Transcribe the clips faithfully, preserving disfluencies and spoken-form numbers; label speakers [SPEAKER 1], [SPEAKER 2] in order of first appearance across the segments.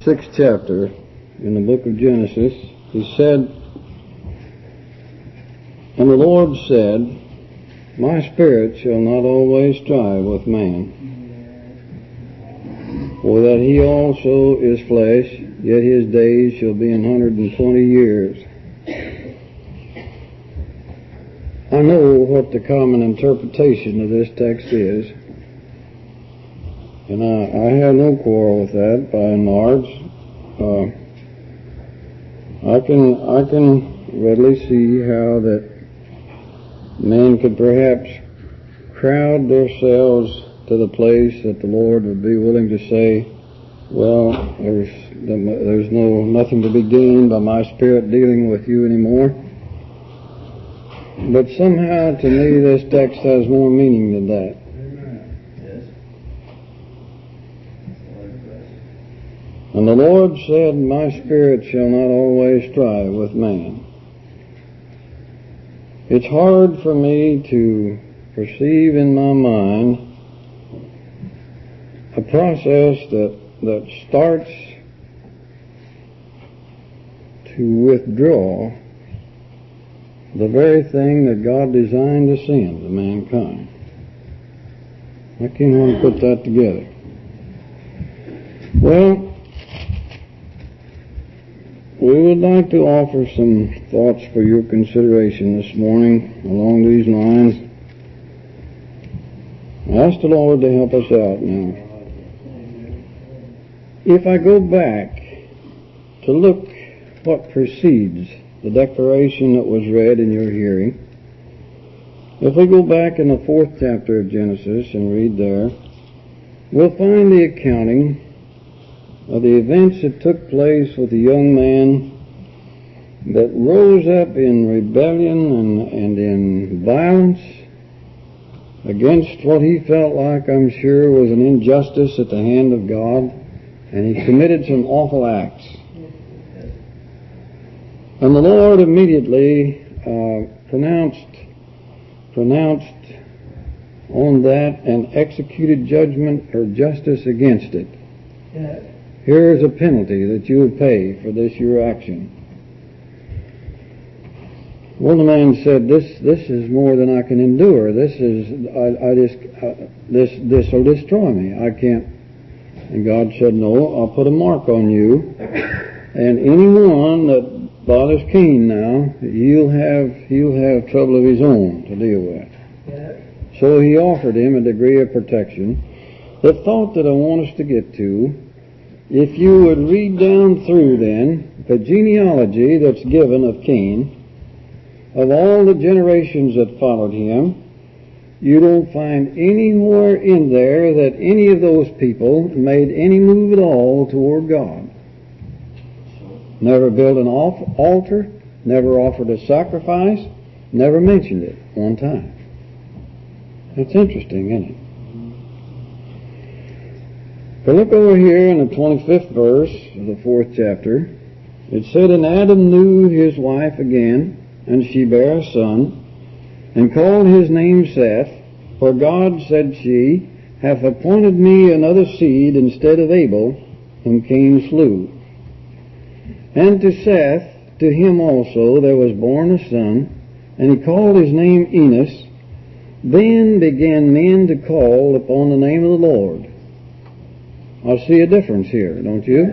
[SPEAKER 1] sixth chapter in the book of Genesis, he said, "And the Lord said, My spirit shall not always strive with man, for that he also is flesh, yet his days shall be an hundred and twenty years." I know what the common interpretation of this text is, and I, I have no quarrel with that by and large. Uh, I can I can readily see how that men could perhaps crowd themselves to the place that the Lord would be willing to say, well, there's there's no nothing to be gained by my spirit dealing with you anymore. But somehow, to me, this text has more meaning than that. And the Lord said, My spirit shall not always strive with man. It's hard for me to perceive in my mind a process that, that starts to withdraw the very thing that God designed to send to mankind. I can't want to put that together. Well, we would like to offer some thoughts for your consideration this morning along these lines. I ask the Lord to help us out now. If I go back to look what precedes the declaration that was read in your hearing, if we go back in the fourth chapter of Genesis and read there, we'll find the accounting of the events that took place with the young man that rose up in rebellion and, and in violence against what he felt like, I'm sure, was an injustice at the hand of God, and he committed some awful acts. And the Lord immediately uh, pronounced pronounced on that and executed judgment or justice against it. Yeah. Here is a penalty that you will pay for this your action. One of the men said, "This this is more than I can endure. This is I, I just uh, this this will destroy me. I can't." And God said, "No, I'll put a mark on you, and anyone that bothers Cain now, he'll have he'll have trouble of his own to deal with." Yeah. So he offered him a degree of protection. The thought that I want us to get to, if you would read down through then the genealogy that's given of Cain, of all the generations that followed him, you don't find anywhere in there that any of those people made any move at all toward God. Never built an altar, never offered a sacrifice, never mentioned it one time. That's interesting, isn't it? But look over here in the twenty-fifth verse of the fourth chapter. It said, "And Adam knew his wife again, and she bare a son, and called his name Seth. For God, said she, hath appointed me another seed instead of Abel, whom Cain slew. And to Seth, to him also there was born a son, and he called his name Enos. Then began men to call upon the name of the Lord." I see a difference here, don't you?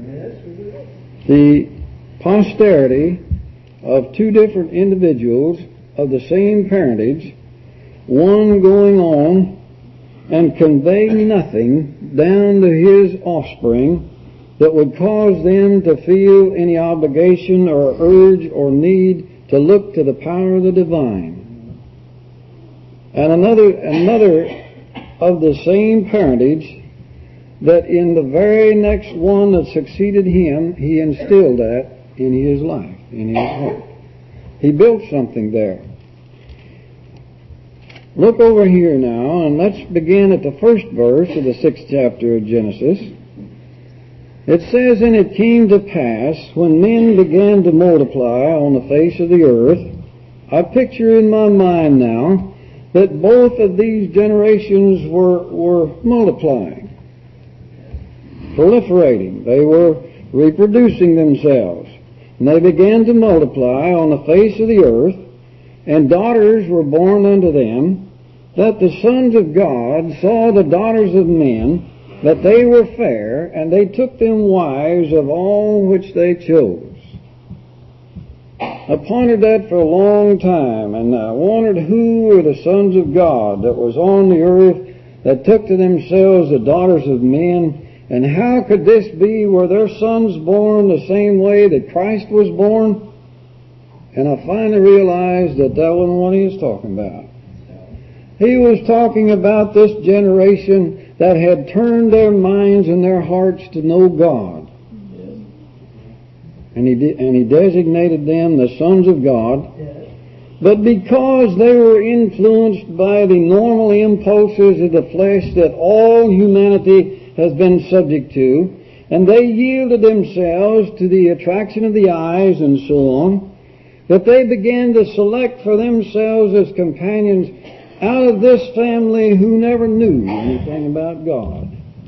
[SPEAKER 1] The posterity of two different individuals of the same parentage, one going on and conveying nothing down to his offspring that would cause them to feel any obligation or urge or need to look to the power of the divine. And another, another of the same parentage that in the very next one that succeeded him, he instilled that in his life, in his heart. He built something there. Look over here now, and let's begin at the first verse of the sixth chapter of Genesis. It says, "And it came to pass, when men began to multiply on the face of the earth," I picture in my mind now that both of these generations were, were multiplying. proliferating. They were reproducing themselves. And they began to multiply on the face of the earth, and daughters were born unto them, that the sons of God saw the daughters of men, that they were fair, and they took them wives of all which they chose. I pondered that for a long time, and I wondered who were the sons of God that was on the earth that took to themselves the daughters of men, and how could this be? Were their sons born the same way that Christ was born? And I finally realized that that wasn't what he was talking about. He was talking about this generation that had turned their minds and their hearts to know God. And he, de- and he designated them the sons of God. But because they were influenced by the normal impulses of the flesh that all humanity has been subject to, and they yielded themselves to the attraction of the eyes and so on, that they began to select for themselves as companions out of this family who never knew anything about God.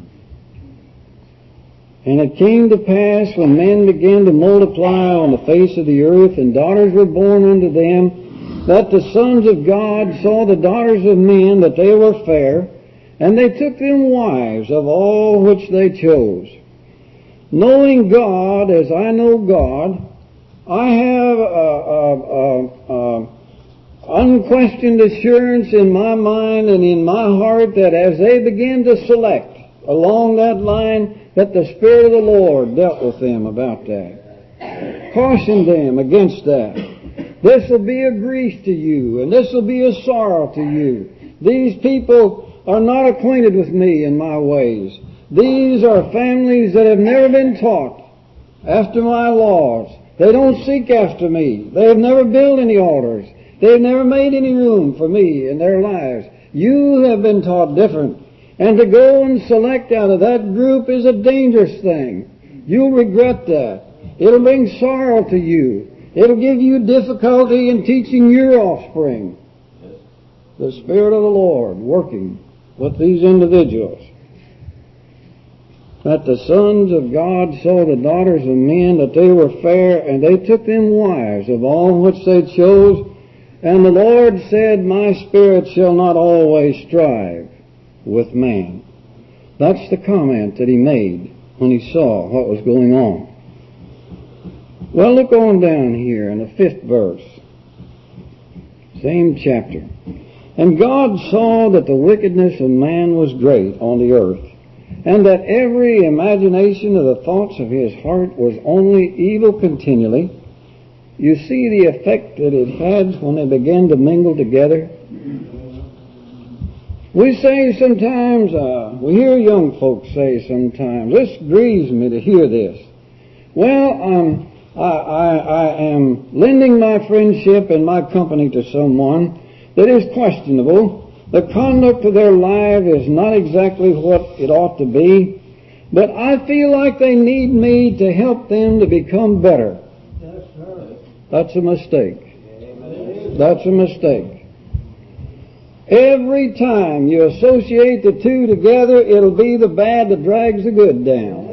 [SPEAKER 1] And it came to pass when men began to multiply on the face of the earth, and daughters were born unto them, that the sons of God saw the daughters of men, that they were fair, and they took them wives of all which they chose. Knowing God as I know God, I have a, a, a, a unquestioned assurance in my mind and in my heart that as they began to select along that line, that the Spirit of the Lord dealt with them about that, cautioned them against that. This will be a grief to you, and this will be a sorrow to you. These people are not acquainted with me and my ways. These are families that have never been taught after my laws. They don't seek after me. They have never built any altars. They have never made any room for me in their lives. You have been taught different. And to go and select out of that group is a dangerous thing. You'll regret that. It'll bring sorrow to you. It'll give you difficulty in teaching your offspring. The Spirit of the Lord working with these individuals. That the sons of God saw the daughters of men, that they were fair, and they took them wives of all which they chose. And the Lord said, My Spirit shall not always strive with man. That's the comment that he made when he saw what was going on. Well, look on down here in the fifth verse. Same chapter. And God saw that the wickedness of man was great on the earth, and that every imagination of the thoughts of his heart was only evil continually. You see the effect that it had when they began to mingle together? We say sometimes, uh, we hear young folks say sometimes, this grieves me to hear this. Well, um, I, I, I am lending my friendship and my company to someone that is questionable. The conduct of their life is not exactly what it ought to be, but I feel like they need me to help them to become better. That's a mistake. That's a mistake. Every time you associate the two together, it'll be the bad that drags the good down.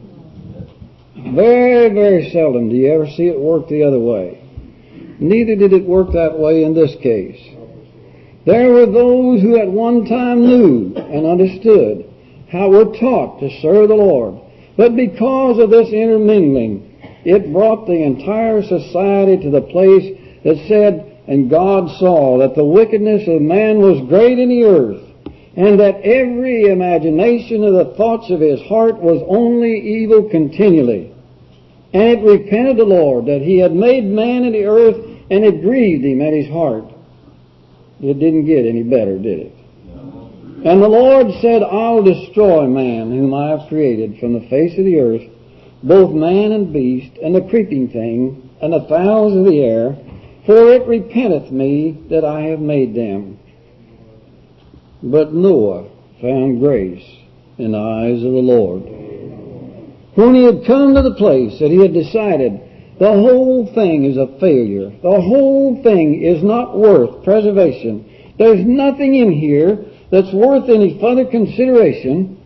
[SPEAKER 1] Very, very seldom do you ever see it work the other way. Neither did it work that way in this case. There were those who at one time knew and understood how we're taught to serve the Lord. But because of this intermingling, it brought the entire society to the place that said, and God saw that the wickedness of man was great in the earth, and that every imagination of the thoughts of his heart was only evil continually. And it repented the Lord that he had made man in the earth, and it grieved him at his heart. It didn't get any better, did it? And the Lord said, I'll destroy man whom I have created from the face of the earth, both man and beast, and the creeping thing, and the fowls of the air, for it repenteth me that I have made them. But Noah found grace in the eyes of the Lord. When he had come to the place that he had decided the whole thing is a failure, the whole thing is not worth preservation, there's nothing in here that's worth any further consideration,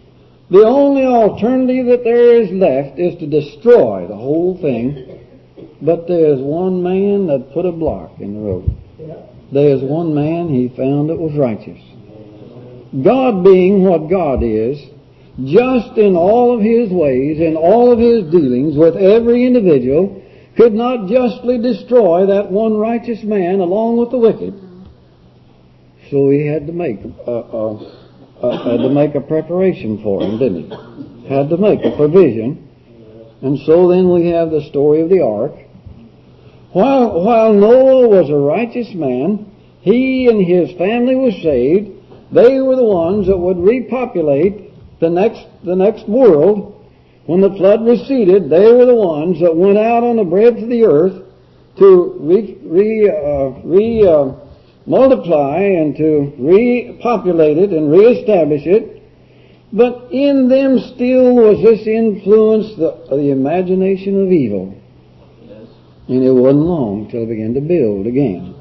[SPEAKER 1] The only alternative that there is left is to destroy the whole thing. But there's one man that put a block in the road. There's one man he found that was righteous. God being what God is, just in all of His ways, in all of His dealings with every individual, could not justly destroy that one righteous man along with the wicked. So He had to make a, a, a, had to make a preparation for him, didn't He? Had to make a provision. And so then we have the story of the ark. While, while Noah was a righteous man, he and his family were saved. They were the ones that would repopulate the next, the next world. When the flood receded, they were the ones that went out on the breadth of the earth to re, re, uh, re uh, multiply and to repopulate it and reestablish it. But in them still was this influence, the, the imagination of evil. And it wasn't long till they began to build again.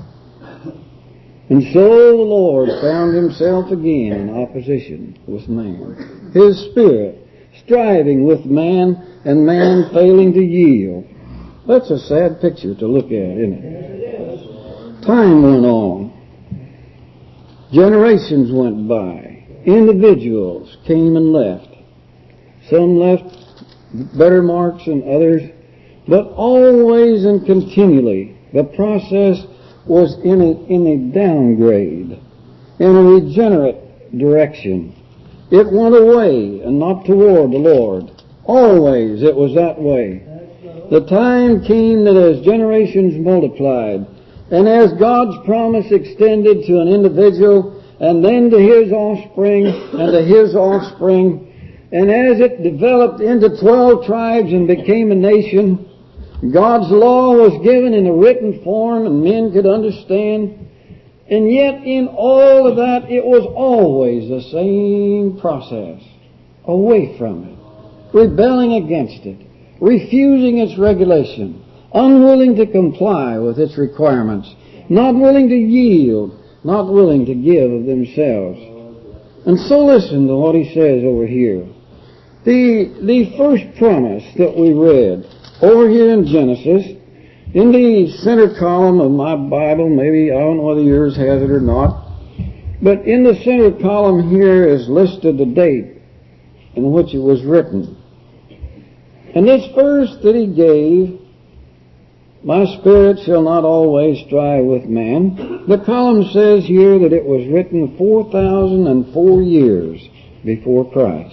[SPEAKER 1] And so the Lord found Himself again in opposition with man. His Spirit striving with man and man failing to yield. That's a sad picture to look at, isn't it? Time went on. Generations went by. Individuals came and left. Some left better marks than others. But always and continually, the process was in a, in a downgrade, in a regenerate direction. It went away and not toward the Lord. Always it was that way. The time came that as generations multiplied, and as God's promise extended to an individual, and then to his offspring, and to his offspring, and as it developed into twelve tribes and became a nation, God's law was given in a written form and men could understand. And yet in all of that, it was always the same process. Away from it. Rebelling against it. Refusing its regulation. Unwilling to comply with its requirements. Not willing to yield. Not willing to give of themselves. And so listen to what he says over here. The, the first promise that we read over here in Genesis, in the center column of my Bible, maybe, I don't know whether yours has it or not, but in the center column here is listed the date in which it was written. And this verse that he gave, my spirit shall not always strive with man, the column says here that it was written four thousand four years before Christ.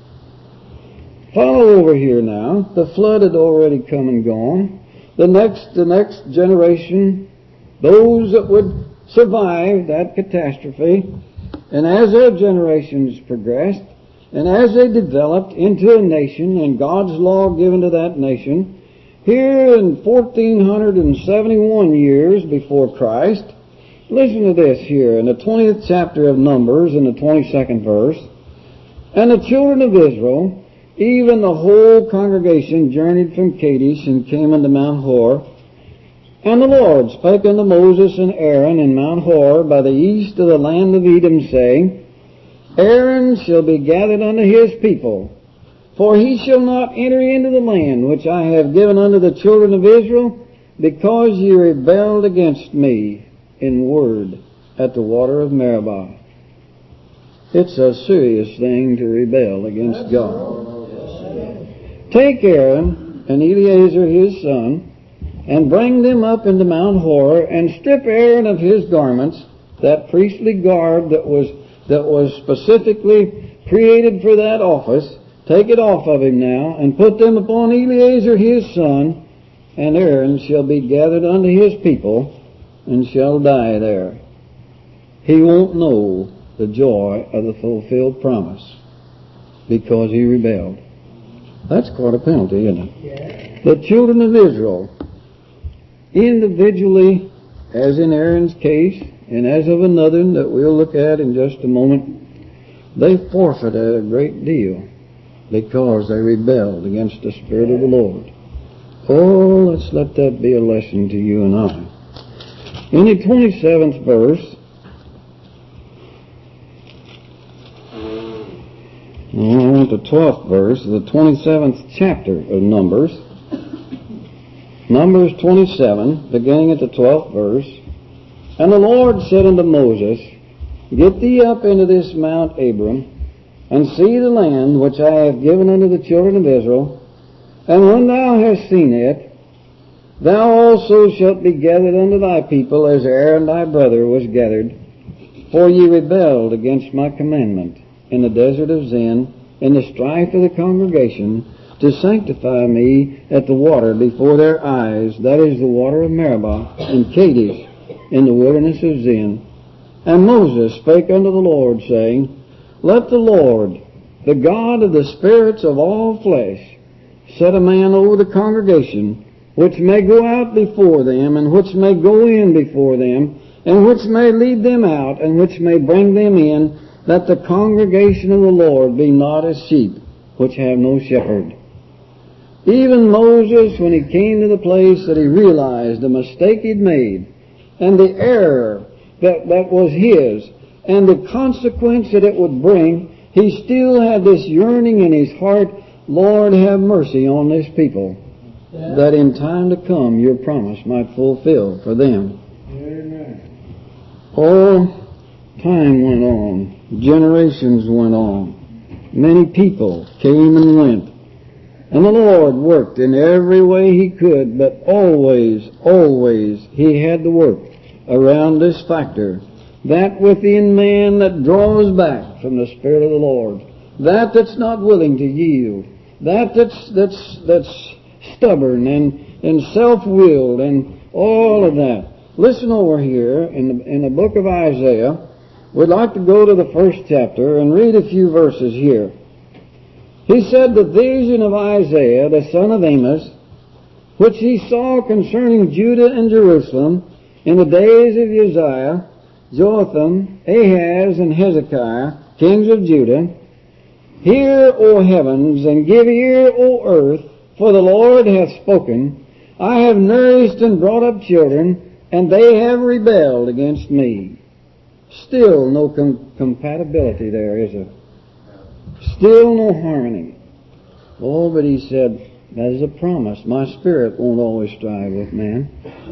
[SPEAKER 1] Follow over here now. The flood had already come and gone. The next, the next generation, those that would survive that catastrophe, and as their generations progressed, and as they developed into a nation and God's law given to that nation, here in fourteen seventy-one years before Christ, listen to this here in the twentieth chapter of Numbers in the twenty-second verse, and the children of Israel, even the whole congregation, journeyed from Kadesh and came unto Mount Hor. And the Lord spake unto Moses and Aaron in Mount Hor by the east of the land of Edom, saying, Aaron shall be gathered unto his people, for he shall not enter into the land which I have given unto the children of Israel, because ye rebelled against me in word at the water of Meribah. It's a serious thing to rebel against God. Take Aaron and Eleazar his son, and bring them up into Mount Hor, and strip Aaron of his garments, that priestly garb that was that was specifically created for that office. Take it off of him now, and put them upon Eleazar his son, and Aaron shall be gathered unto his people, and shall die there. He won't know the joy of the fulfilled promise, because he rebelled. That's quite a penalty, isn't it? Yeah. The children of Israel, individually, as in Aaron's case, and as of another that we'll look at in just a moment, they forfeited a great deal because they rebelled against the Spirit of the Lord. Oh, let's let that be a lesson to you and I. In the twenty-seventh verse, oh, at the twelfth verse of the twenty-seventh chapter of Numbers. Numbers twenty-seven, beginning at the twelfth verse. And the Lord said unto Moses, Get thee up into this Mount Abram, and see the land which I have given unto the children of Israel. And when thou hast seen it, thou also shalt be gathered unto thy people, as Aaron thy brother was gathered. For ye rebelled against my commandment in the desert of Zin, in the strife of the congregation, to sanctify me at the water before their eyes, that is the water of Meribah, in Kadesh, in the wilderness of Zin. And Moses spake unto the Lord, saying, Let the Lord, the God of the spirits of all flesh, set a man over the congregation, which may go out before them, and which may go in before them, and which may lead them out, and which may bring them in, that the congregation of the Lord be not as sheep, which have no shepherd. Even Moses, when he came to the place that he realized the mistake he'd made, and the error that, that was his, and the consequence that it would bring, he still had this yearning in his heart, Lord, have mercy on this people, yeah. that in time to come your promise might fulfill for them. Amen. Oh, time went on. Generations went on. Many people came and went. And the Lord worked in every way He could, but always, always He had to work around this factor, that within man that draws back from the Spirit of the Lord, that that's not willing to yield, that that's that's that's stubborn and, and self-willed and all of that. Listen over here in the, in the book of Isaiah. We'd like to go to the first chapter and read a few verses here. He said, The vision of Isaiah, the son of Amos, which he saw concerning Judah and Jerusalem in the days of Uzziah, Jotham, Ahaz, and Hezekiah, kings of Judah. Hear, O heavens, and give ear, O earth, for the Lord hath spoken. I have nourished and brought up children, and they have rebelled against me. Still no com- compatibility there, is there? Still no harmony. Oh, but he said, that is a promise. My spirit won't always strive with man.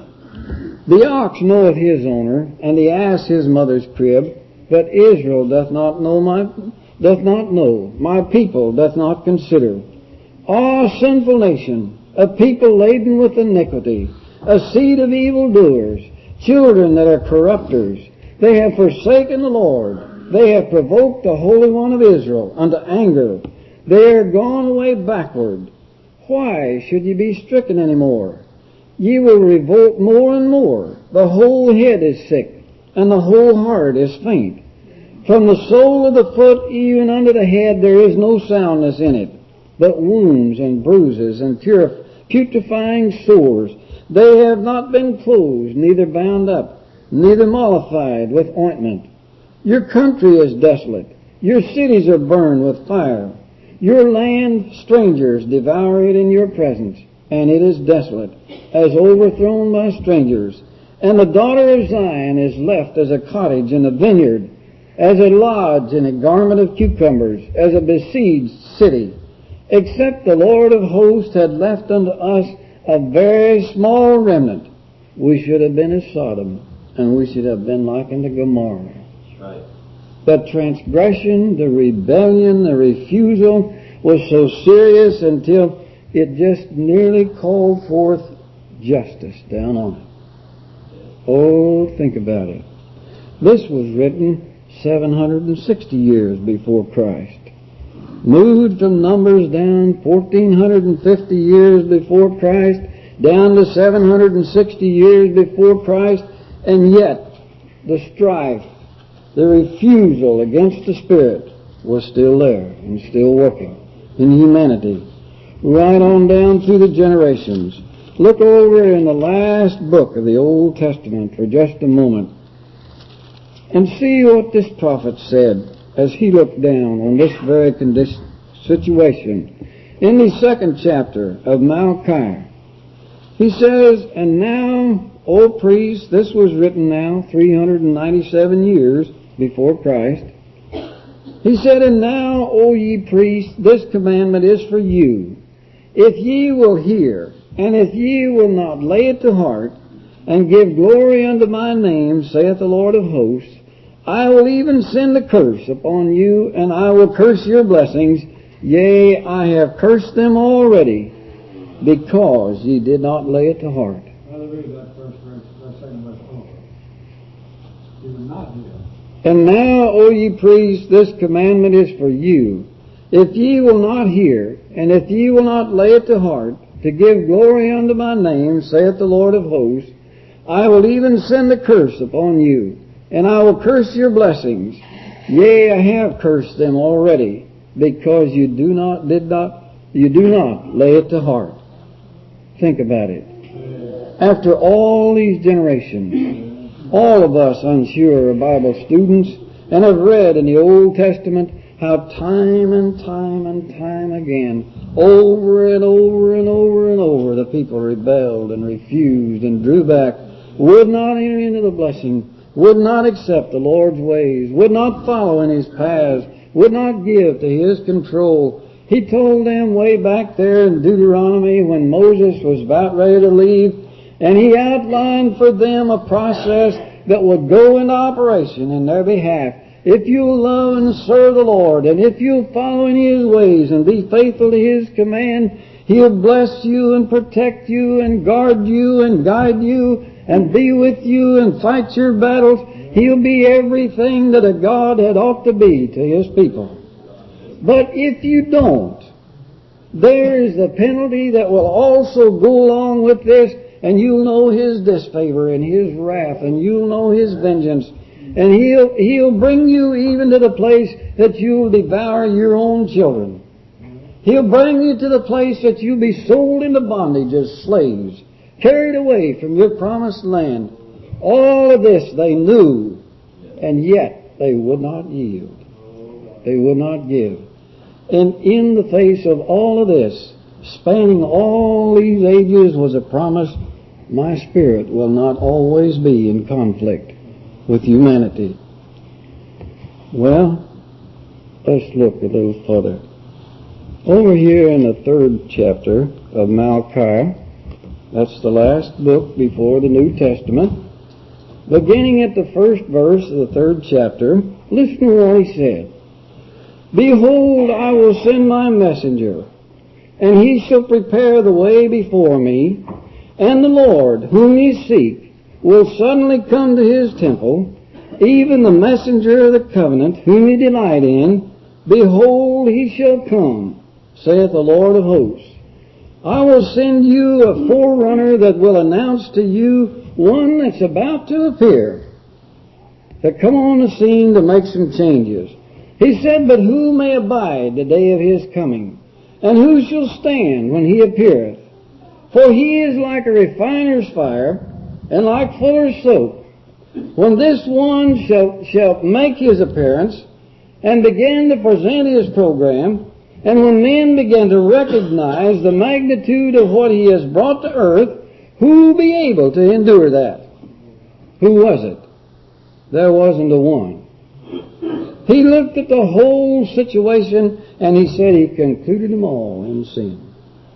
[SPEAKER 1] The ox knoweth his owner, and the ass his mother's crib, but Israel doth not know my doth not know. My people doth not consider. Ah, sinful nation, a people laden with iniquity, a seed of evildoers, children that are corrupters. They have forsaken the Lord. They have provoked the Holy One of Israel unto anger. They are gone away backward. Why should ye be stricken any more? Ye will revolt more and more. The whole head is sick, and the whole heart is faint. From the sole of the foot even unto the head there is no soundness in it, but wounds and bruises and putrefying sores. They have not been closed, neither bound up, neither mollified with ointment. Your country is desolate. Your cities are burned with fire. Your land, strangers devour it in your presence, and it is desolate, as overthrown by strangers. And the daughter of Zion is left as a cottage in a vineyard, as a lodge in a garment of cucumbers, as a besieged city. Except the Lord of hosts had left unto us a very small remnant, we should have been as Sodom, and we should have been like unto Gomorrah. Right. The transgression, the rebellion, the refusal was so serious until it just nearly called forth justice down on it. Oh, think about it. This was written seven hundred sixty years before Christ. Moved from Numbers down fourteen fifty years before Christ, down to seven hundred sixty years before Christ, and yet the strife, the refusal against the Spirit was still there and still working in humanity. Right on down through the generations. Look over in the last book of the Old Testament for just a moment and see what this prophet said as he looked down on this very condition, situation. In the second chapter of Malachi, he says, And now, O priests, this was written now three hundred ninety-seven years before Christ. He said, And now, O ye priests, this commandment is for you. If ye will hear, and if ye will not lay it to heart, and give glory unto my name, saith the Lord of hosts, I will even send a curse upon you, and I will curse your blessings. Yea, I have cursed them already, because ye did not lay it to heart.
[SPEAKER 2] Brother, read that first verse, that second verse over. You will not hear.
[SPEAKER 1] And now, O ye priests, this commandment is for you. If ye will not hear, and if ye will not lay it to heart, to give glory unto my name, saith the Lord of hosts, I will even send a curse upon you, and I will curse your blessings. Yea, I have cursed them already, because you do not, did not, you do not lay it to heart. Think about it. After all these generations, all of us, I'm sure, are Bible students and have read in the Old Testament how time and time and time again, over and over and over and over, the people rebelled and refused and drew back, would not enter into the blessing, would not accept the Lord's ways, would not follow in His paths, would not give to His control. He told them way back there in Deuteronomy when Moses was about ready to leave, and He outlined for them a process that would go into operation in their behalf. If you'll love and serve the Lord, and if you'll follow in His ways and be faithful to His command, He'll bless you and protect you and guard you and guide you and be with you and fight your battles. He'll be everything that a God had ought to be to His people. But if you don't, there is the penalty that will also go along with this, and you'll know His disfavor and His wrath, and you'll know His vengeance. And He'll, He'll bring you even to the place that you'll devour your own children. He'll bring you to the place that you'll be sold into bondage as slaves, carried away from your promised land. All of this they knew, and yet they would not yield. They would not give. And in the face of all of this, spanning all these ages, was a promise, my spirit will not always be in conflict with humanity. Well, let's look a little further. Over here in the third chapter of Malachi, that's the last book before the New Testament, beginning at the first verse of the third chapter, listen to what He said. Behold, I will send my messenger, and he shall prepare the way before me, and the Lord, whom ye seek, will suddenly come to His temple, even the messenger of the covenant, whom ye delight in. Behold, he shall come, saith the Lord of hosts. I will send you a forerunner that will announce to you one that's about to appear, to come on the scene to make some changes. He said, But who may abide the day of His coming? And who shall stand when He appeareth? For He is like a refiner's fire, and like fuller's soap. When this one shall, shall make his appearance, and begin to present his program, and when men begin to recognize the magnitude of what He has brought to earth, who will be able to endure that? Who was it? There wasn't a one. He looked at the whole situation, and He said He concluded them all in sin.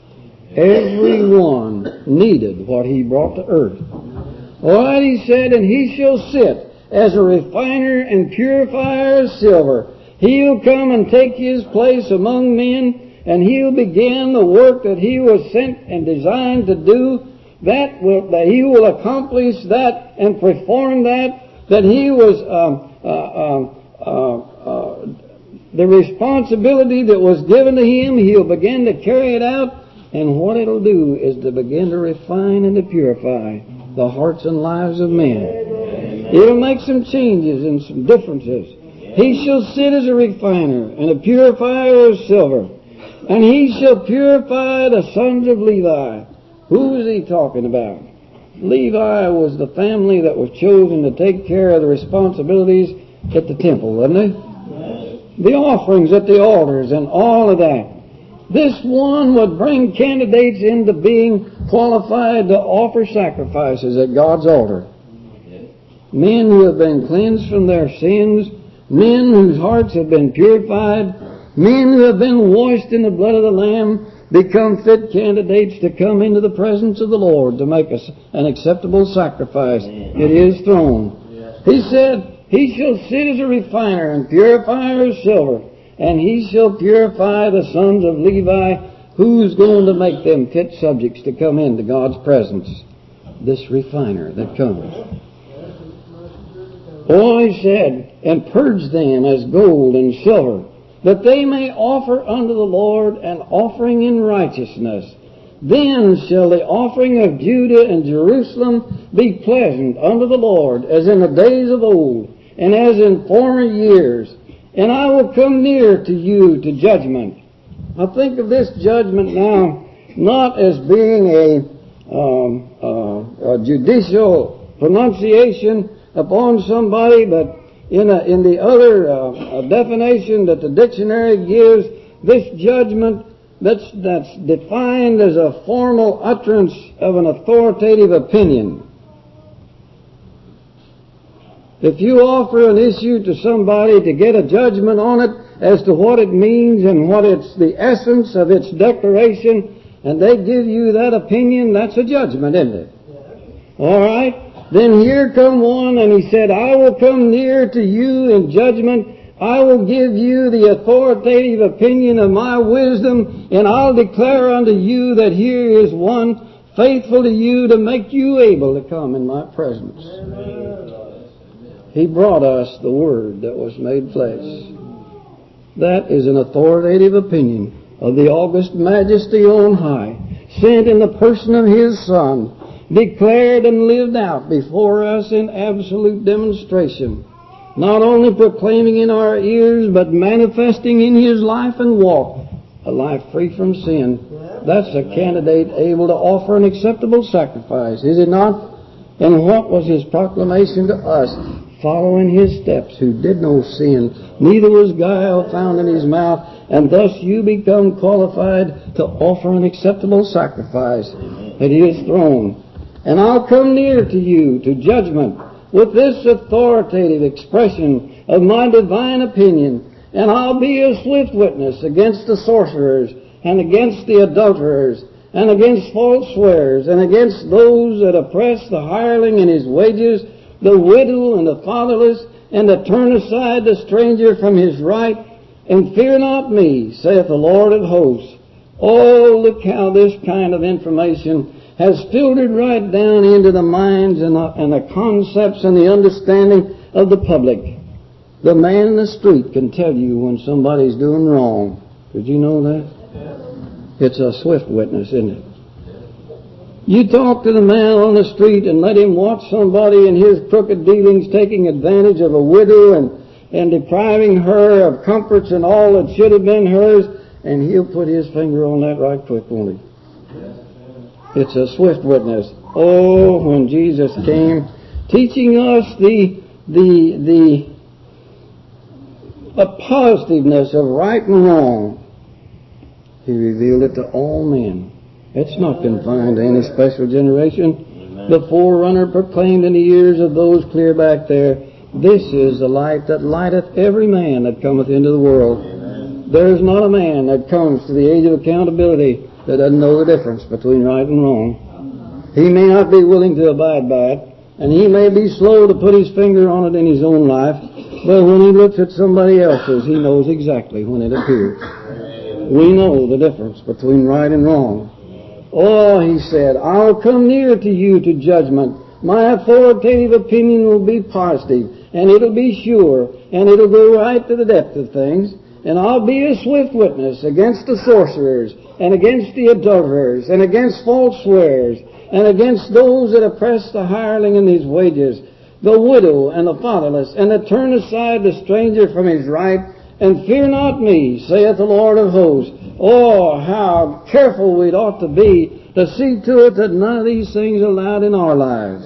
[SPEAKER 1] Every one needed what He brought to earth. All right, He said, and He shall sit as a refiner and purifier of silver. He'll come and take His place among men, and He'll begin the work that He was sent and designed to do. That will, that He will accomplish that and perform that. That He was um, uh, uh, uh, the responsibility that was given to Him. He'll begin to carry it out, and what it'll do is to begin to refine and to purify the hearts and lives of men. It'll make some changes and some differences. He shall sit as a refiner and a purifier of silver, and He shall purify the sons of Levi. Who is He talking about? Levi was the family that was chosen to take care of the responsibilities at the temple, wasn't it? The offerings at the altars and all of that. This one would bring candidates into being qualified to offer sacrifices at God's altar. Men who have been cleansed from their sins, men whose hearts have been purified, men who have been washed in the blood of the Lamb, become fit candidates to come into the presence of the Lord to make us an acceptable sacrifice at His throne. He said, He shall sit as a refiner and purifier of silver, and He shall purify the sons of Levi. Who's going to make them fit subjects to come into God's presence? This refiner that comes. Oh, He said, and purge them as gold and silver, that they may offer unto the Lord an offering in righteousness. Then shall the offering of Judah and Jerusalem be pleasant unto the Lord, as in the days of old, and as in former years. And I will come near to you to judgment. I think of this judgment now not as being a, um, uh, a judicial pronunciation upon somebody, but in, a, in the other uh, definition that the dictionary gives, this judgment that's, that's defined as a formal utterance of an authoritative opinion. If you offer an issue to somebody to get a judgment on it as to what it means and what it's the essence of its declaration, and they give you that opinion, that's a judgment, isn't it? All right? Then here come one, and he said, I will come near to you in judgment. I will give you the authoritative opinion of my wisdom, and I'll declare unto you that here is one faithful to you to make you able to come in my presence. He brought us the Word that was made flesh. That is an authoritative opinion of the august majesty on high, sent in the person of His Son, declared and lived out before us in absolute demonstration, not only proclaiming in our ears, but manifesting in His life and walk, a life free from sin. That's a candidate able to offer an acceptable sacrifice, is it not? And what was His proclamation to us? Following His steps, who did no sin, neither was guile found in His mouth, and thus you become qualified to offer an acceptable sacrifice at His throne. And I'll come near to you to judgment with this authoritative expression of my divine opinion, and I'll be a swift witness against the sorcerers, and against the adulterers, and against false swearers, and against those that oppress the hireling in his wages, the widow and the fatherless, and to turn aside the stranger from his right, and fear not me, saith the Lord of hosts. Oh, look how this kind of information has filtered right down into the minds and the, and the concepts and the understanding of the public. The man in the street can tell you when somebody's doing wrong. Did you know that? It's a swift witness, isn't it? You talk to the man on the street and let him watch somebody in his crooked dealings taking advantage of a widow and, and depriving her of comforts and all that should have been hers, and he'll put his finger on that right quick, won't he? It's a swift witness. Oh, when Jesus came, teaching us the the the, the positiveness of right and wrong, He revealed it to all men. It's not confined to any special generation. Amen. The forerunner proclaimed in the ears of those clear back there, this is the light that lighteth every man that cometh into the world. Amen. There is not a man that comes to the age of accountability that doesn't know the difference between right and wrong. He may not be willing to abide by it, and he may be slow to put his finger on it in his own life, but when he looks at somebody else's, he knows exactly when it appears. We know the difference between right and wrong. Oh, he said, I'll come near to you to judgment. My authoritative opinion will be positive, and it'll be sure, and it'll go right to the depth of things. And I'll be a swift witness against the sorcerers, and against the adulterers, and against false swearers, and against those that oppress the hireling in his wages, the widow and the fatherless, and to turn aside the stranger from his right, and fear not me, saith the Lord of hosts. Oh, how careful we'd ought to be to see to it that none of these things are allowed in our lives.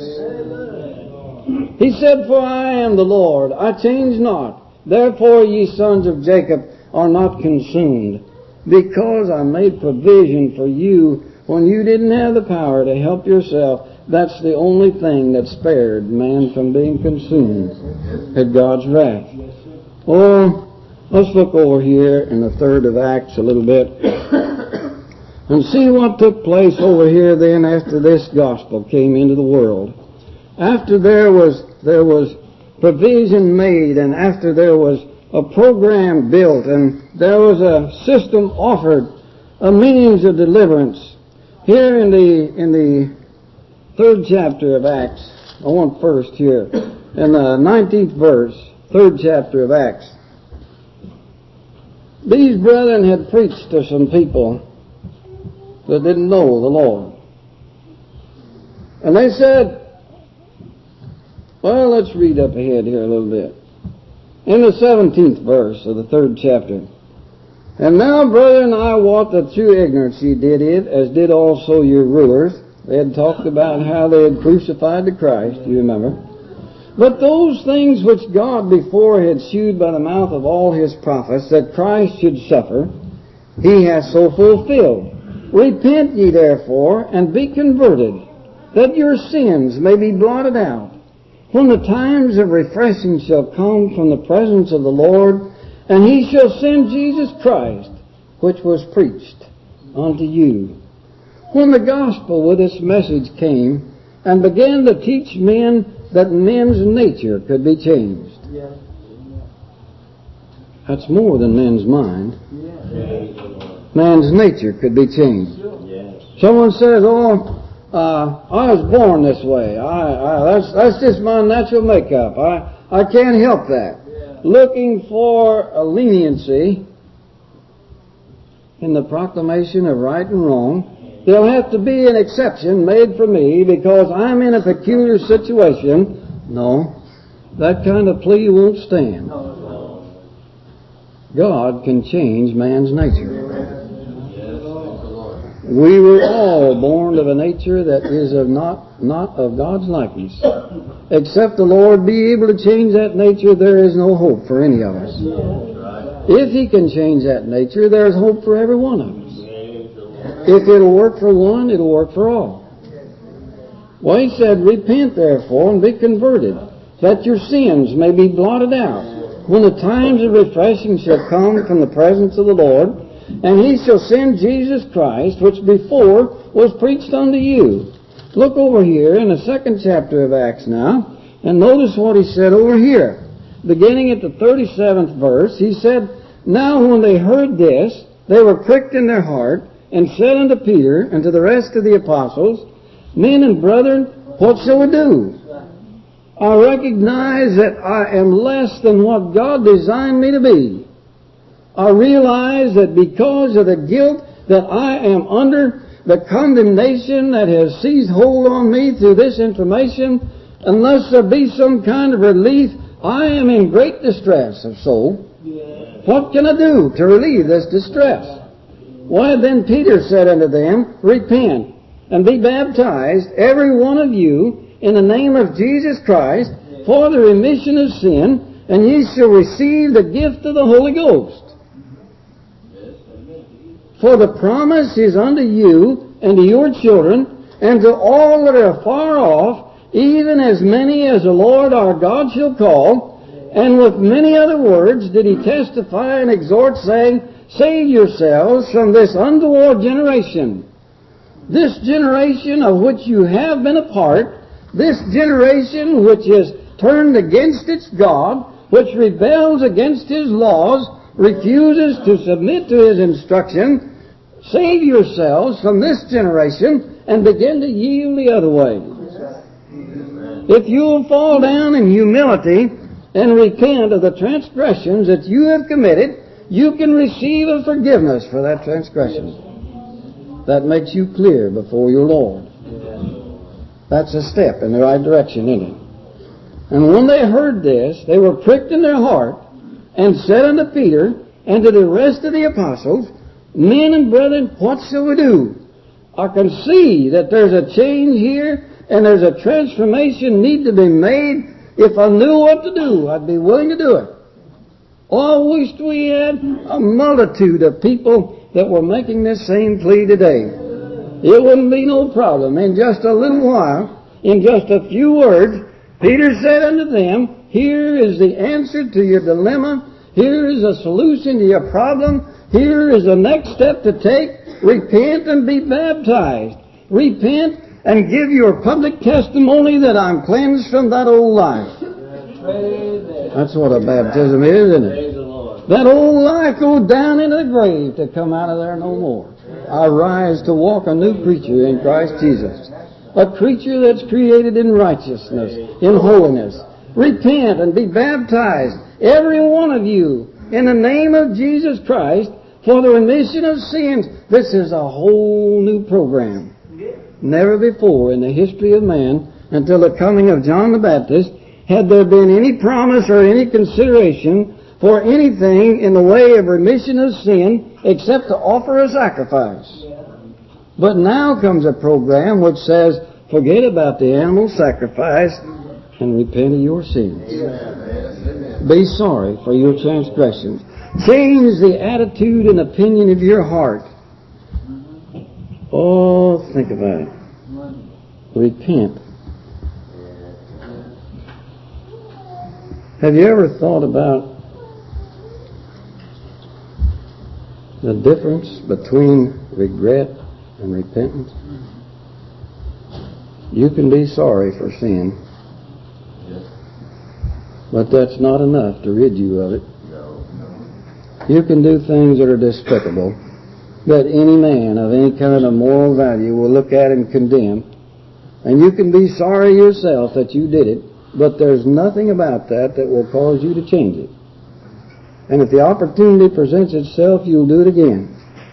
[SPEAKER 1] Amen. He said, for I am the Lord, I change not. Therefore ye sons of Jacob are not consumed, because I made provision for you when you didn't have the power to help yourself. That's the only thing that spared man from being consumed at God's wrath. Oh, let's look over here in the third of Acts a little bit and see what took place over here then after this gospel came into the world. After there was there was provision made, and after there was a program built, and there was a system offered, a means of deliverance. Here in the in the third chapter of Acts, I want first here, in the nineteenth verse, third chapter of Acts. These brethren had preached to some people that didn't know the Lord. And they said, well, let's read up ahead here a little bit. In the seventeenth verse of the third chapter. And now, brethren, I wot that through ignorance ye did it, as did also your rulers. They had talked about how they had crucified the Christ, you remember. But those things which God before had shewed by the mouth of all his prophets, that Christ should suffer, he hath so fulfilled. Repent ye therefore, and be converted, that your sins may be blotted out, when the times of refreshing shall come from the presence of the Lord, and he shall send Jesus Christ, which was preached unto you. When the gospel with its message came, and began to teach men that men's nature could be changed. That's more than men's mind. Man's nature could be changed. Someone says, oh, Uh, I was born this way. I, I, that's, that's just my natural makeup. I, I can't help that. Yeah. Looking for a leniency in the proclamation of right and wrong, there'll have to be an exception made for me because I'm in a peculiar situation. No, that kind of plea won't stand. God can change man's nature. We were all born of a nature that is of not, not of God's likeness. Except the Lord be able to change that nature, there is no hope for any of us. If He can change that nature, there is hope for every one of us. If it'll work for one, it'll work for all. Well, He said, repent therefore and be converted, that your sins may be blotted out, when the times of refreshing shall come from the presence of the Lord, and he shall send Jesus Christ, which before was preached unto you. Look over here in the second chapter of Acts now, and notice what he said over here. Beginning at the thirty-seventh verse, he said, now when they heard this, they were pricked in their heart, and said unto Peter and to the rest of the apostles, men and brethren, what shall we do? I recognize that I am less than what God designed me to be. I realize that because of the guilt that I am under, the condemnation that has seized hold on me through this information, unless there be some kind of relief, I am in great distress of soul. Yes. What can I do to relieve this distress? Why then Peter said unto them, repent, and be baptized, every one of you, in the name of Jesus Christ, for the remission of sin, and ye shall receive the gift of the Holy Ghost. For the promise is unto you and to your children and to all that are far off, even as many as the Lord our God shall call. And with many other words did he testify and exhort, saying, save yourselves from this untoward generation. This generation of which you have been a part, this generation which is turned against its God, which rebels against His laws, refuses to submit to His instruction, save yourselves from this generation and begin to yield the other way. If you'll fall down in humility and repent of the transgressions that you have committed, you can receive a forgiveness for that transgression. That makes you clear before your Lord. That's a step in the right direction, isn't it? And when they heard this, they were pricked in their heart and said unto Peter and to the rest of the apostles, men and brethren, what shall we do? I can see that there's a change here and there's a transformation need to be made. If I knew what to do, I'd be willing to do it. Oh, I wished we had a multitude of people that were making this same plea today. It wouldn't be no problem. In just a little while, in just a few words, Peter said unto them, here is the answer to your dilemma Here is a solution to your problem. Here is the next step to take. Repent and be baptized. Repent and give your public testimony that I'm cleansed from that old life. That's what a baptism is, isn't it? That old life goes down into the grave to come out of there no more. I rise to walk a new creature in Christ Jesus. A creature that's created in righteousness, in holiness. Repent and be baptized, every one of you, in the name of Jesus Christ, for the remission of sins. This is a whole new program. Never before in the history of man, until the coming of John the Baptist, had there been any promise or any consideration for anything in the way of remission of sin except to offer a sacrifice. But now comes a program which says, forget about the animal sacrifice and repent of your sins. Be sorry for your transgressions. Change the attitude and opinion of your heart. Oh, think about it. Repent. Have you ever thought about the difference between regret and repentance? You can be sorry for sin, but that's not enough to rid you of it. You can do things that are despicable, that any man of any kind of moral value will look at and condemn, and you can be sorry yourself that you did it, but there's nothing about that that will cause you to change it. And if the opportunity presents itself, you'll do it again.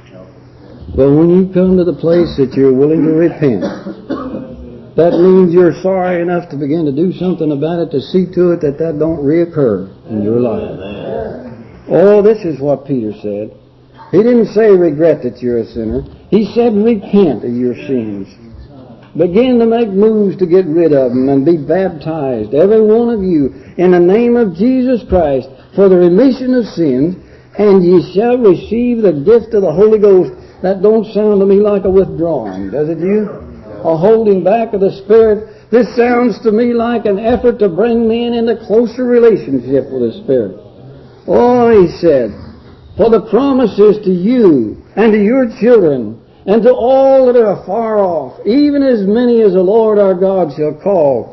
[SPEAKER 1] But when you come to the place that you're willing to repent, that means you're sorry enough to begin to do something about it to see to it that that don't reoccur in your life. Oh, this is what Peter said. He didn't say regret that you're a sinner. He said repent of your sins. Begin to make moves to get rid of them and be baptized, every one of you, in the name of Jesus Christ for the remission of sins, and ye shall receive the gift of the Holy Ghost. That don't sound to me like a withdrawing, does it you? A holding back of the Spirit. This sounds to me like an effort to bring men into closer relationship with the Spirit. Oh, he said, for the promises to you and to your children and to all that are afar off, even as many as the Lord our God shall call.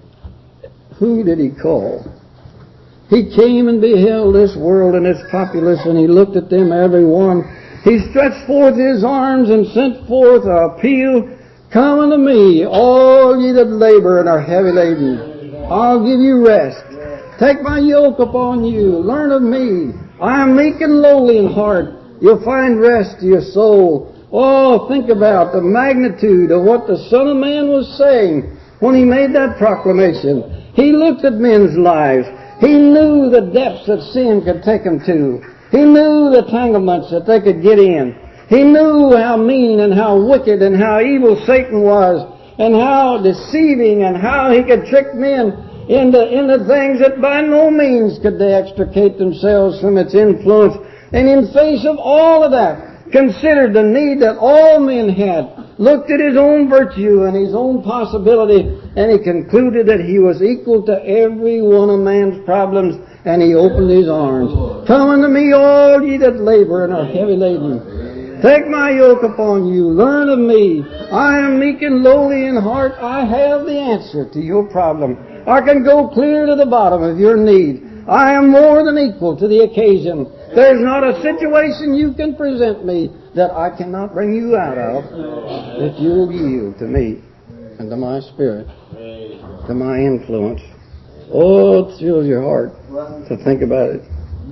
[SPEAKER 1] Who did he call? He came and beheld this world and its populace, and he looked at them, every one. He stretched forth his arms and sent forth an appeal, come unto me, all ye that labor and are heavy laden. I'll give you rest. Take my yoke upon you. Learn of me. I am meek and lowly in heart. You'll find rest to your soul. Oh, think about the magnitude of what the Son of Man was saying when he made that proclamation. He looked at men's lives. He knew the depths that sin could take them to. He knew the entanglements that they could get in. He knew how mean and how wicked and how evil Satan was, and how deceiving and how he could trick men into, into things that by no means could they extricate themselves from its influence. And in face of all of that, considered the need that all men had, looked at his own virtue and his own possibility, and he concluded that he was equal to every one of man's problems, and he opened his arms. Come unto me, all ye that labor and are heavy laden. Take my yoke upon you. Learn of me. I am meek and lowly in heart. I have the answer to your problem. I can go clear to the bottom of your need. I am more than equal to the occasion. There's not a situation you can present me that I cannot bring you out of if you'll yield to me and to my Spirit, to my influence. Oh, it thrills your heart to think about it.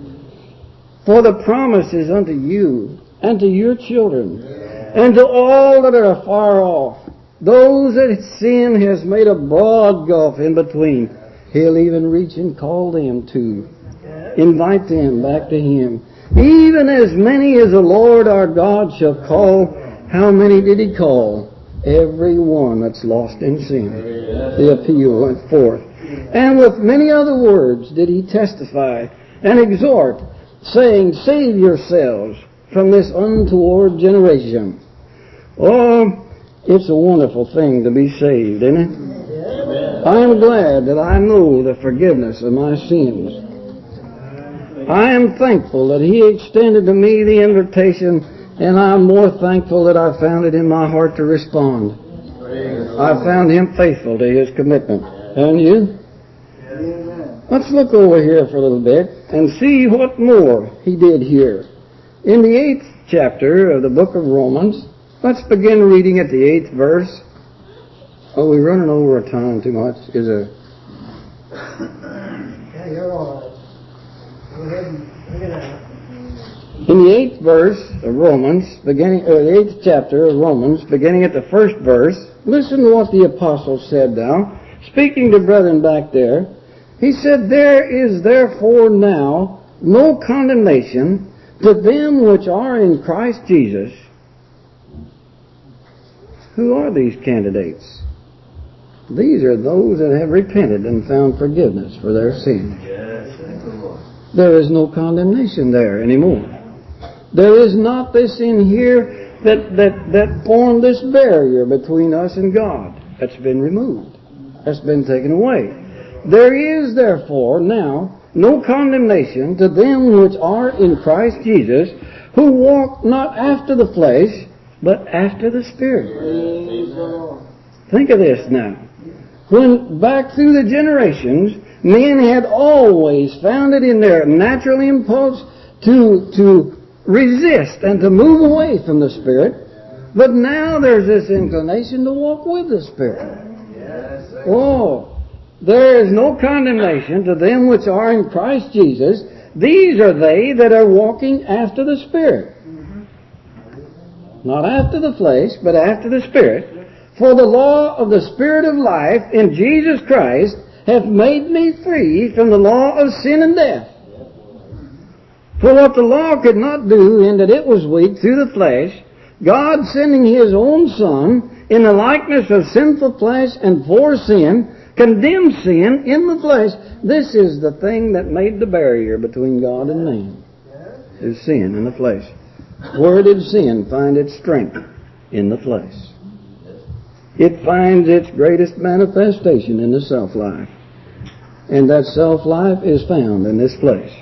[SPEAKER 1] For the promise is unto you and to your children and to all that are afar off. Those that sin has made a broad gulf in between. He'll even reach and call them to. Invite them back to Him. Even as many as the Lord our God shall call. How many did He call? Every one that's lost in sin. The appeal went forth. And with many other words did He testify and exhort, saying, save yourselves from this untoward generation. Oh, it's a wonderful thing to be saved, isn't it? I am glad that I know the forgiveness of my sins. I am thankful that He extended to me the invitation, and I'm more thankful that I found it in my heart to respond. I found Him faithful to His commitment. Haven't you? Let's look over here for a little bit and see what more He did here. In the eighth chapter of the book of Romans, let's begin reading at the eighth verse. Oh, we're running over our time too much. Is there?
[SPEAKER 2] Yeah, you're all right. Go ahead and bring it out.
[SPEAKER 1] In the eighth verse of Romans, beginning, or the eighth chapter of Romans, beginning at the first verse, listen to what the apostle said now, speaking to brethren back there. He said, "There is therefore now no condemnation to them which are in Christ Jesus." Who are these candidates? These are those that have repented and found forgiveness for their sin. There is no condemnation there anymore. There is not this in here that, that, that formed this barrier between us and God. That's been removed. That's been taken away. There is therefore now no condemnation to them which are in Christ Jesus, who walk not after the flesh, but after the Spirit. Think of this now. When back through the generations, men had always found it in their natural impulse to, to resist and to move away from the Spirit, but now there's this inclination to walk with the Spirit. Oh, there is no condemnation to them which are in Christ Jesus. These are they that are walking after the Spirit. Not after the flesh, but after the Spirit. For the law of the Spirit of life in Jesus Christ hath made me free from the law of sin and death. For what the law could not do, in that it was weak through the flesh, God sending His own Son in the likeness of sinful flesh and for sin, condemned sin in the flesh. This is the thing that made the barrier between God and man, is sin in the flesh. Where did sin find its strength? In the flesh. It finds its greatest manifestation in the self-life. And that self-life is found in this flesh.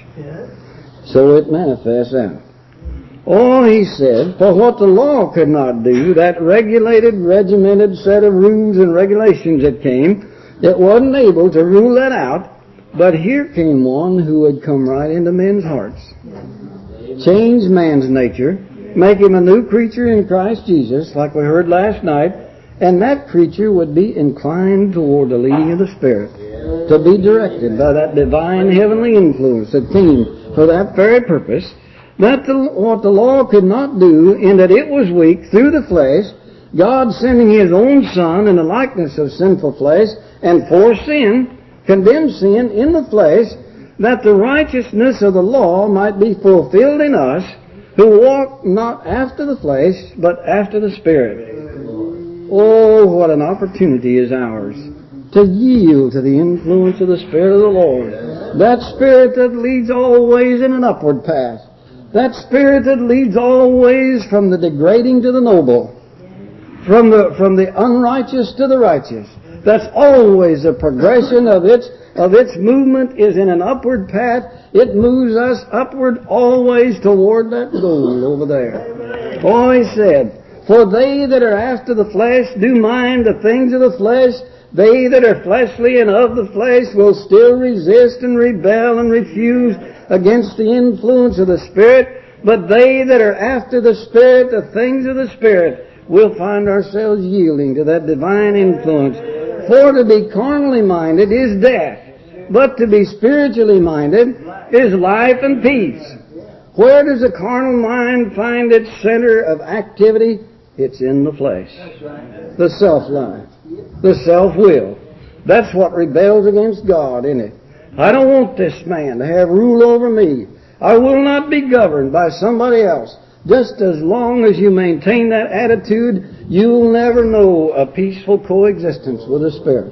[SPEAKER 1] So it manifests out. Oh, he said, for what the law could not do, that regulated, regimented set of rules and regulations that came, it wasn't able to rule that out. But here came one who would come right into men's hearts. Change man's nature, make him a new creature in Christ Jesus, like we heard last night, and that creature would be inclined toward the leading of the Spirit, to be directed by that divine heavenly influence that came for that very purpose, that the, what the law could not do, in that it was weak through the flesh, God sending His own Son in the likeness of sinful flesh, and for sin, condemned sin in the flesh, that the righteousness of the law might be fulfilled in us, who walk not after the flesh, but after the Spirit. Oh, what an opportunity is ours to yield to the influence of the Spirit of the Lord. That Spirit that leads always in an upward path. That Spirit that leads always from the degrading to the noble. From the, from the unrighteous to the righteous. That's always the progression of its, of its movement is in an upward path. It moves us upward always toward that goal over there. Oh, he said, for they that are after the flesh do mind the things of the flesh. They that are fleshly and of the flesh will still resist and rebel and refuse against the influence of the Spirit. But they that are after the Spirit, the things of the Spirit, will find ourselves yielding to that divine influence. For to be carnally minded is death, but to be spiritually minded is life and peace. Where does the carnal mind find its center of activity? It's in the flesh. The self-life. The self-will. That's what rebels against God, isn't it? I don't want this man to have rule over me. I will not be governed by somebody else. Just as long as you maintain that attitude, you'll never know a peaceful coexistence with the Spirit.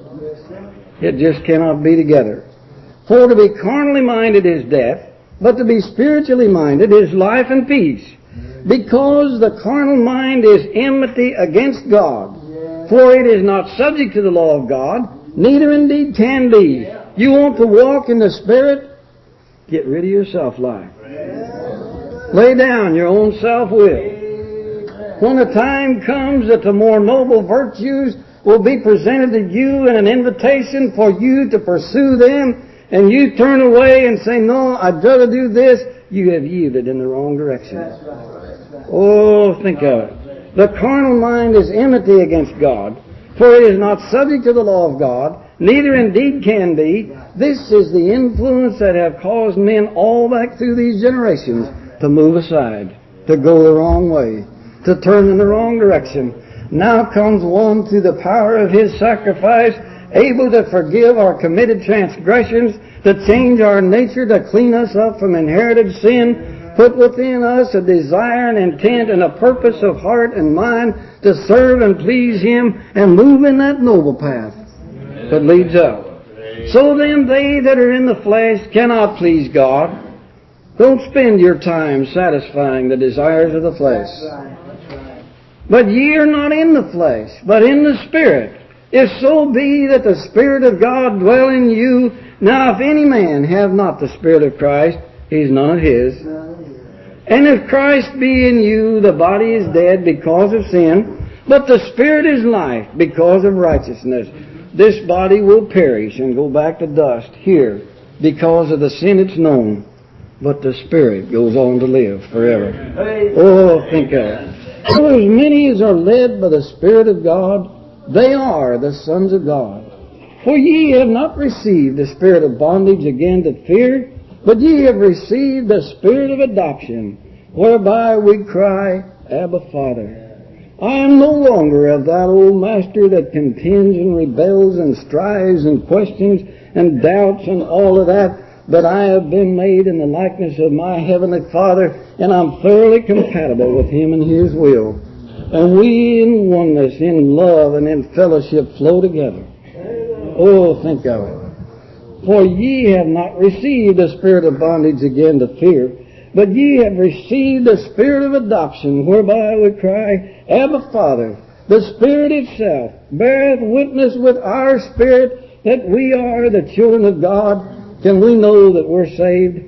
[SPEAKER 1] It just cannot be together. For to be carnally minded is death, but to be spiritually minded is life and peace. Because the carnal mind is enmity against God. For it is not subject to the law of God, neither indeed can be. You want to walk in the Spirit? Get rid of your self-life. Lay down your own self-will. When the time comes that the more noble virtues will be presented to you in an invitation for you to pursue them, and you turn away and say, no, I'd rather do this, you have yielded in the wrong direction. Oh, think of it. The carnal mind is enmity against God, for it is not subject to the law of God, neither indeed can be. This is the influence that have caused men all back through these generations to move aside, to go the wrong way, to turn in the wrong direction. Now comes one through the power of His sacrifice, able to forgive our committed transgressions, to change our nature, to clean us up from inherited sin, put within us a desire and intent and a purpose of heart and mind to serve and please Him and move in that noble path that leads up. So then they that are in the flesh cannot please God. Don't spend your time satisfying the desires of the flesh. But ye are not in the flesh, but in the Spirit, if so be that the Spirit of God dwell in you. Now if any man have not the Spirit of Christ, he is none of His. And if Christ be in you, the body is dead because of sin, but the Spirit is life because of righteousness. This body will perish and go back to dust here because of the sin it's known, but the Spirit goes on to live forever. Oh, think of it. So as many as are led by the Spirit of God, they are the sons of God. For ye have not received the spirit of bondage again to fear, but ye have received the Spirit of adoption, whereby we cry, Abba, Father. I am no longer of that old master that contends and rebels and strives and questions and doubts and all of that, but I have been made in the likeness of my Heavenly Father, and I'm thoroughly compatible with Him and His will. And we in oneness, in love, and in fellowship flow together. Oh, think of it. For ye have not received the spirit of bondage again to fear, but ye have received the Spirit of adoption, whereby we cry, Abba, Father. The Spirit itself beareth witness with our spirit that we are the children of God. Can we know that we're saved?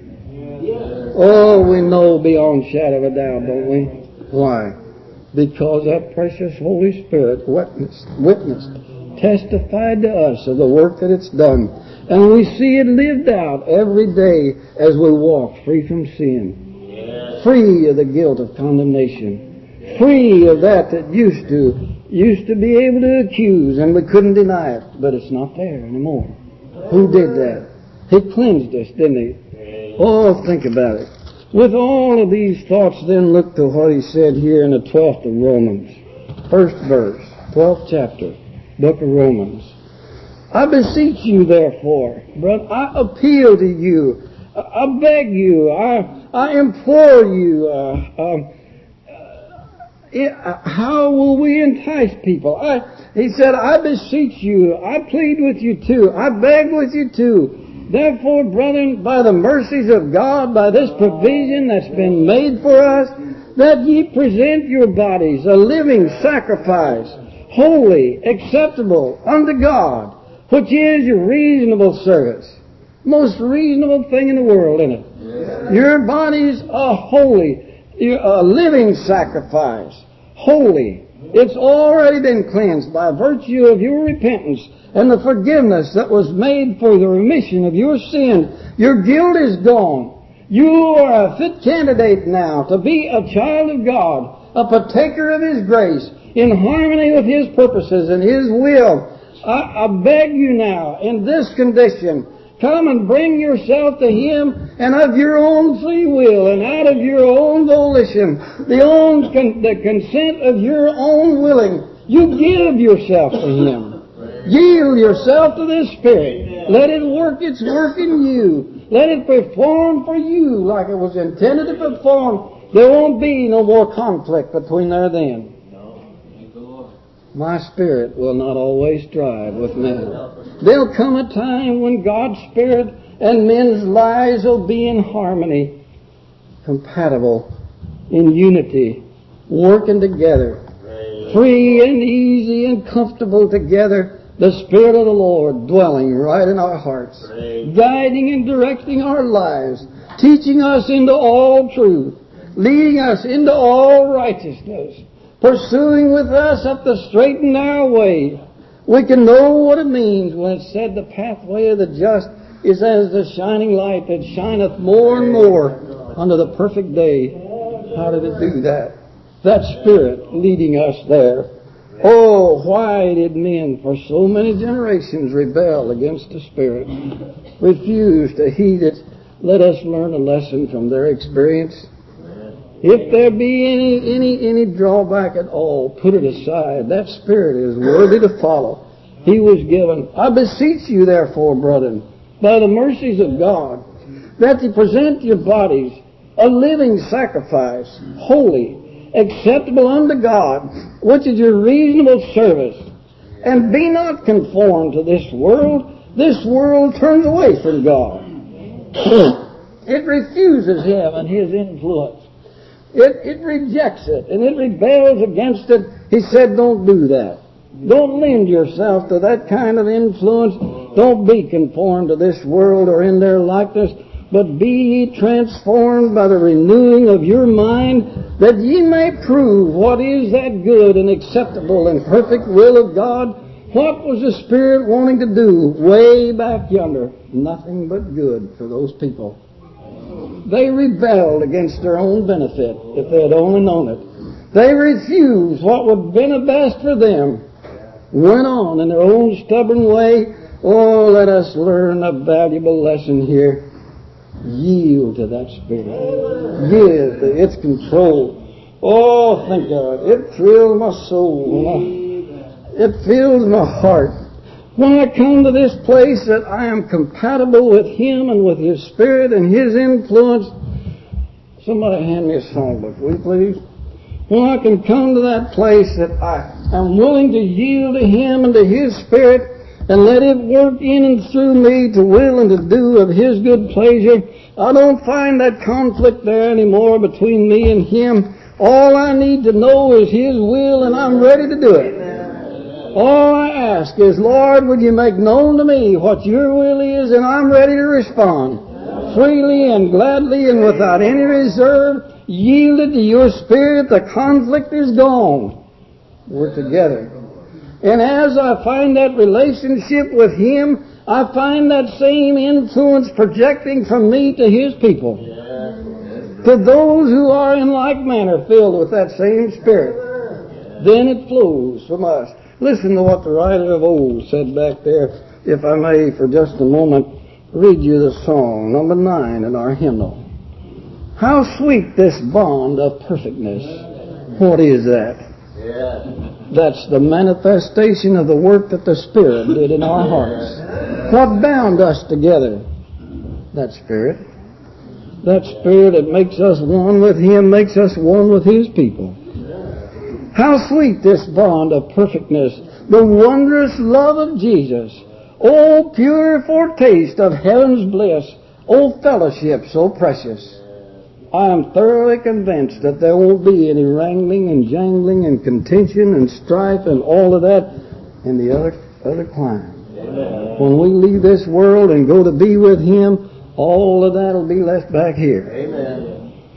[SPEAKER 1] Oh, we know beyond shadow of a doubt, don't we? Why? Because that precious Holy Spirit witnessed, witnessed, testified to us of the work that it's done. And we see it lived out every day as we walk free from sin, free of the guilt of condemnation, free of that that used to, used to be able to accuse and we couldn't deny it, but it's not there anymore. Who did that? He cleansed us, didn't He? Oh, think about it. With all of these thoughts, then look to what He said here in the twelfth of Romans. First verse, twelfth chapter, book of Romans. I beseech you, therefore, brother, I appeal to you, I, I beg you, I, I implore you, uh, um, uh, how will we entice people? I, he said, I beseech you, I plead with you too, I beg with you too. Therefore, brethren, by the mercies of God, by this provision that's been made for us, that ye present your bodies a living sacrifice, holy, acceptable unto God, which is your reasonable service. Most reasonable thing in the world, isn't it? Yeah. Your bodies are holy, a living sacrifice, holy. It's already been cleansed by virtue of your repentance and the forgiveness that was made for the remission of your sin. Your guilt is gone. You are a fit candidate now to be a child of God, a partaker of His grace, in harmony with His purposes and His will. I, I beg you now, in this condition, come and bring yourself to Him, and of your own free will and out of your own volition, the own con- the consent of your own willing, you give yourself to Him. Yield yourself to this Spirit. Let it work its work in you. Let it perform for you like it was intended to perform. There won't be no more conflict between there then. My Spirit will not always strive with men. There'll come a time when God's Spirit and men's lives will be in harmony, compatible, in unity, working together, free and easy and comfortable together, The Spirit of the Lord dwelling right in our hearts, guiding and directing our lives, teaching us into all truth, leading us into all righteousness, pursuing with us up the straight and narrow way. We can know what it means when it's said the pathway of the just is as the shining light that shineth more and more unto the perfect day. How did it do that? That Spirit leading us there. Oh, why did men for so many generations rebel against the Spirit, refuse to heed it? Let us learn a lesson from their experience. If there be any any any drawback at all, put it aside. That Spirit is worthy to follow. He was given. I beseech you, therefore, brethren, by the mercies of God, that you present your bodies a living sacrifice, holy, acceptable unto God, which is your reasonable service. And be not conformed to this world. This world turns away from God. It refuses Him and His influence. It, it rejects it and it rebels against it. He said, don't do that. Don't lend yourself to that kind of influence. Don't be conformed to this world or in their likeness, but be ye transformed by the renewing of your mind, that ye may prove what is that good and acceptable and perfect will of God. What was the Spirit wanting to do way back yonder? Nothing but good for those people. They rebelled against their own benefit, if they had only known it. They refused what would have been the best for them. Went on in their own stubborn way. Oh, let us learn a valuable lesson here. Yield to that Spirit. Give to its control. Oh, thank God. It thrills my soul. It fills my heart. When I come to this place that I am compatible with Him and with His Spirit and His influence. Somebody hand me a songbook, will you please? When I can come to that place that I am willing to yield to Him and to His Spirit and let it work in and through me to will and to do of His good pleasure, I don't find that conflict there anymore between me and Him. All I need to know is His will, and I'm ready to do it. All I ask is, Lord, would you make known to me what your will is, and I'm ready to respond. Freely and gladly and without any reserve, yielded to your Spirit, the conflict is gone. We're together. And as I find that relationship with Him, I find that same influence projecting from me to His people. To those who are in like manner filled with that same Spirit. Then it flows from us. Listen to what the writer of old said back there, if I may, for just a moment, read you the song, number nine in our hymnal. How sweet this bond of perfectness. What is that? That's the manifestation of the work that the Spirit did in our hearts. What bound us together? That Spirit. That Spirit that makes us one with Him, makes us one with His people. How sweet this bond of perfectness, the wondrous love of Jesus. Oh, pure foretaste of heaven's bliss. Oh, fellowship so precious. I am thoroughly convinced that there won't be any wrangling and jangling and contention and strife and all of that in the other other clime. Amen. When we leave this world and go to be with Him, all of that will be left back here. Amen.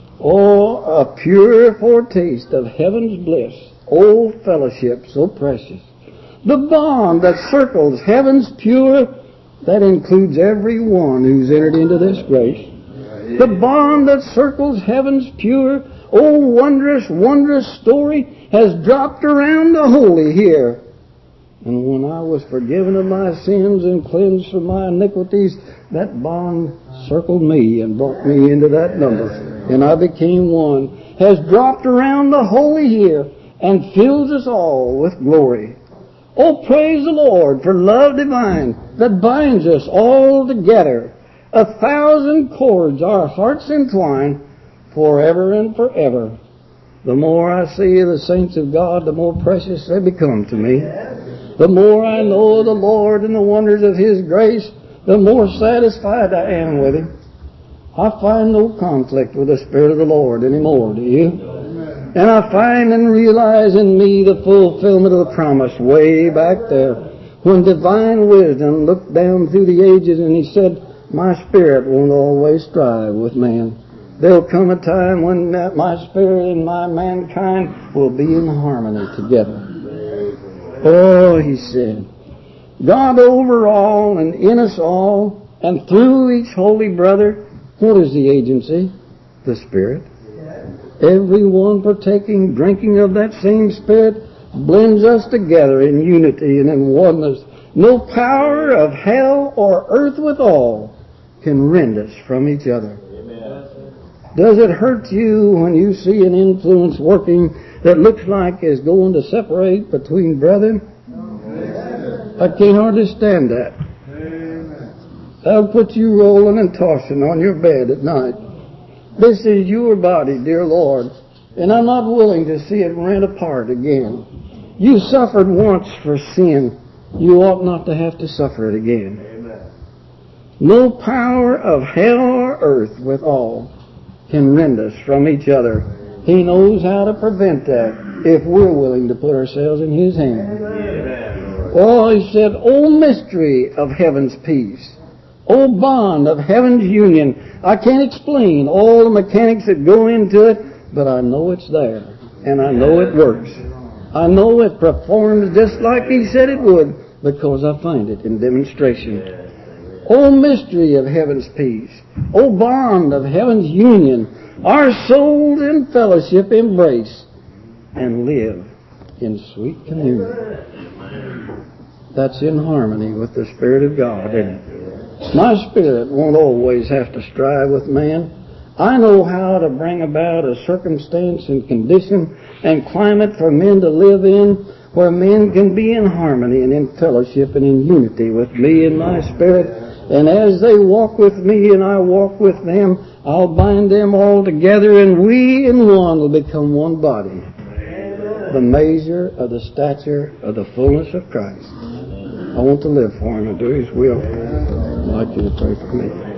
[SPEAKER 1] Oh, a pure foretaste of heaven's bliss. Oh, fellowship so precious. The bond that circles heaven's pure, that includes every one who's entered into this grace. The bond that circles heaven's pure, oh, wondrous, wondrous story has dropped around the holy here. And when I was forgiven of my sins and cleansed from my iniquities, that bond circled me and brought me into that number. And I became one. Has dropped around the holy here and fills us all with glory. Oh, praise the Lord for love divine that binds us all together. A thousand cords our hearts entwine forever and forever. The more I see of the saints of God, the more precious they become to me. The more I know of the Lord and the wonders of His grace, the more satisfied I am with Him. I find no conflict with the Spirit of the Lord anymore, do you? Amen. And I find and realize in me the fulfillment of the promise way back there. when divine wisdom looked down through the ages and he said, my spirit won't always strive with man. There'll come a time when my spirit and my mankind will be in harmony together. Oh, he said, God over all and in us all and through each holy brother, what is the agency? The Spirit. Everyone partaking, drinking of that same Spirit blends us together in unity and in oneness. No power of hell or earth withal can rend us from each other. Amen. Does it hurt you when you see an influence working that looks like it's going to separate between brethren? Amen. I can't hardly stand that. Amen. That'll put you rolling and tossing on your bed at night. This is your body, dear Lord, and I'm not willing to see it rent apart again. You suffered once for sin. You ought not to have to suffer it again. Amen. No power of hell or earth withal can rend us from each other. He knows how to prevent that if we're willing to put ourselves in His hands. Amen. Oh, he said, O mystery of heaven's peace, O bond of heaven's union. I can't explain all the mechanics that go into it, but I know it's there, and I know it works. I know it performs just like He said it would, because I find it in demonstration. O mystery of heaven's peace, O bond of heaven's union, our souls in fellowship embrace and live in sweet communion. That's in harmony with the Spirit of God, isn't it? My spirit won't always have to strive with man. I know how to bring about a circumstance and condition and climate for men to live in where men can be in harmony and in fellowship and in unity with me and my spirit. And as they walk with me and I walk with them, I'll bind them all together and we in one will become one body. The measure of the stature of the fullness of Christ. I want to live for Him and do His will. I'd like you to pray for me.